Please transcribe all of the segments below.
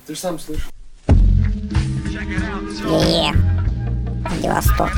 Ты же сам слышишь. Владивосток.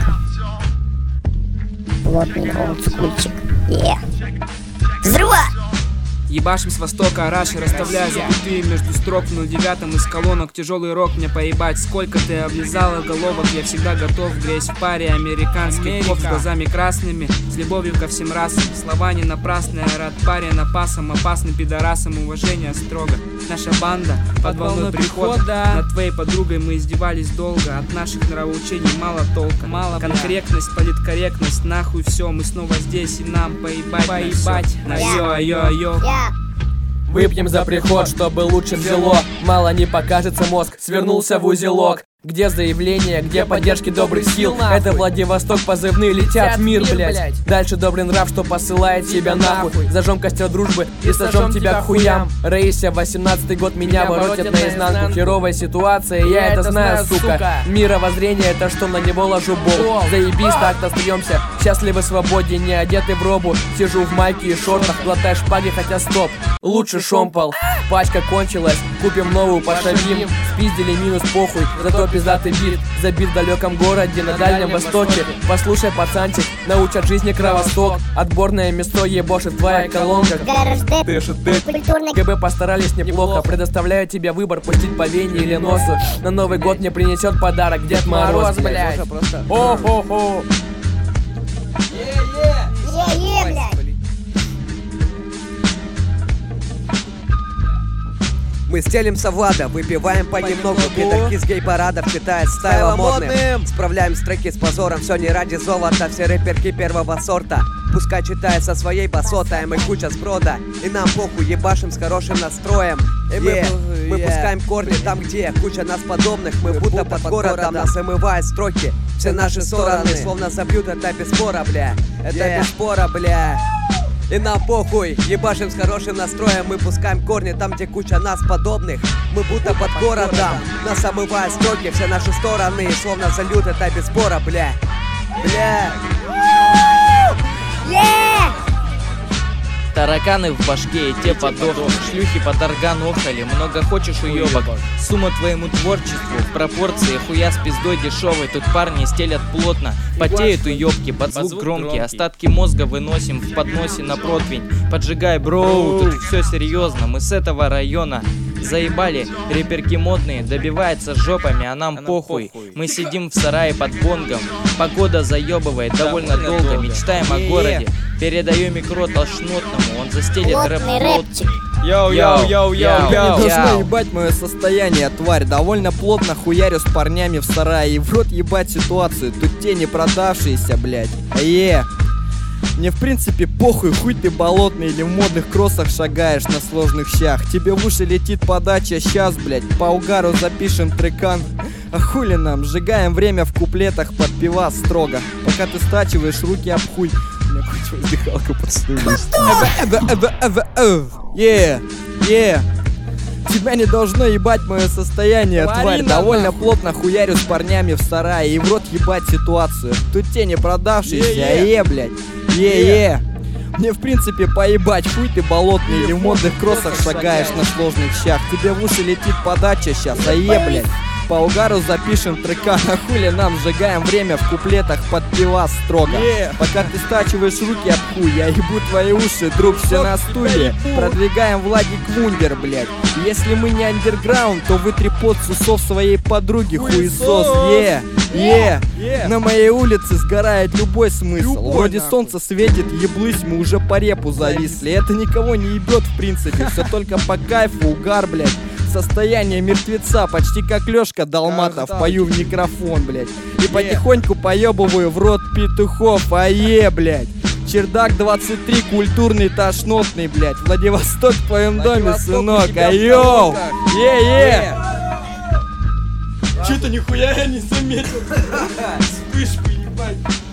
Плотный олдскульчик. Взрыва! Ебашим с востока, араши, расставляя запятые между строк. В 09-м из колонок тяжелый рок мне поебать. Сколько ты облизала головок, я всегда готов. Грязь в паре, американский коп с глазами красными, с любовью ко всем расам. Слова не напрасные, рад паре напасом, опасным пидорасом, уважение строго. Наша банда под волной прихода. Над твоей подругой мы издевались долго. От наших нравоучений мало толка. Мало конкретность, политкорректность, нахуй все. Мы снова здесь и нам поебать. На йо-йо-йо. Выпьем за приход, чтобы лучше взяло. Мало не покажется мозг, свернулся в узелок. Где заявление, где поддержки добрых сил? Это Владивосток, позывные летят в мир, блять. Дальше добрый нрав, что посылает тебя нахуй. Зажжем костер дружбы и сожжем тебя к хуям. Раися, 18-й год, меня воротят наизнанку. Херовая ситуация, я это знаю, сука. Мировоззрение, это что на него ложу бол. Заебись, так-то остаемся счастливы, свободе, не одеты в робу. Сижу в майке и шортах, глотай шпаги, хотя стоп. Лучше шомпол, пачка кончилась, купим новую, пошавим. Спиздили минус похуй, зато пиздатый бит. Забит в далеком городе, на Дальнем Востоке. Послушай, пацанчик, научат жизни Кровосток. Отборное место ебошит твоя колонка. ГБ постарались неплохо. Предоставляю тебе выбор, пустить по вене или носу. На Новый год мне принесет подарок Дед Мороз, блядь. О-хо-хо. блядь. Мы стелимся в ада, выпиваем понемногу. Пидорки с гей-парадов считают стайлом модным. Справляем строки с позором, все не ради золота. Все рэперки первого сорта. Пускай читает со своей басотой, мы куча сброда. И нам похуй, ебашим с хорошим настроем. Мы пускаем корни там, где куча нас подобных. Мы будто под городом, нас омывают строки. Все наши стороны словно забьют, это без спора, бля. Это без спора, бля. И нам похуй, ебашим с хорошим настроем. Мы пускаем корни там, где куча нас подобных. Мы будто под городом, нас омывают строки. Все наши стороны словно зальют, это без спора, бля. Бля. Тараканы в башке и те подохнут. Шлюхи под орган охали. Много хочешь уебок. Сумма твоему творчеству в пропорции хуя с пиздой дешевой. Тут парни стелят плотно, потеют уебки под звук громкий. Остатки мозга выносим в подносе на противень. Поджигай, броу, тут все серьезно. Мы с этого района заебали, реперки модные, добивается жопами, а нам похуй. Мы сидим в сарае под бонгом. Погода заебывает довольно долго. Мечтаем о городе. Передаю микро толшнотному, он застелит рэп-плот. Йоу-йоу-йоу-йоу. Не должно ебать мое состояние, тварь. Довольно плотно хуярю с парнями в сарае. И в рот ебать ситуацию, тут те не продавшиеся, блять. Мне в принципе похуй, хуй ты болотный или в модных кроссах шагаешь на сложных щах. Тебе в уши летит подача, щас, блять, по угару запишем трекан. А хули нам, сжигаем время в куплетах под пивас строго. Пока ты стачиваешь руки об хуй. У меня хоть воздыхалка подступилась. Тебя не должно ебать мое состояние, тварь. Довольно плотно хуярю с парнями в сарае. И в рот ебать ситуацию. Тут те не продавшиеся, блядь. Мне в принципе поебать, хуй ты болотный или в модных кроссах шагаешь на сложных щах. Тебе в уши летит подача щас, блядь. По угару запишем трека, на хули нам сжигаем время в куплетах под пивас строго. Пока ты стачиваешь руки об хуй, я ебу твои уши, друг, все на стуле. Продвигаем Владик Вундер, блядь. Если мы не андерграунд, то вытри пот с усов своей подруги, хуесос. На моей улице сгорает любой смысл. Вроде солнце светит, еблысь, мы уже по репу зависли. Это никого не ебет в принципе, все только по кайфу, угар, блядь. Состояние мертвеца, почти как Лёшка Долматов, пою в микрофон, блядь. И потихоньку поебываю в рот петухов, блядь. Чердак 23, культурный, тошнотный, блядь. Владивосток в твоем доме, сынок, йоу! Чё-то нихуя я не заметил. Вспышку, ебать.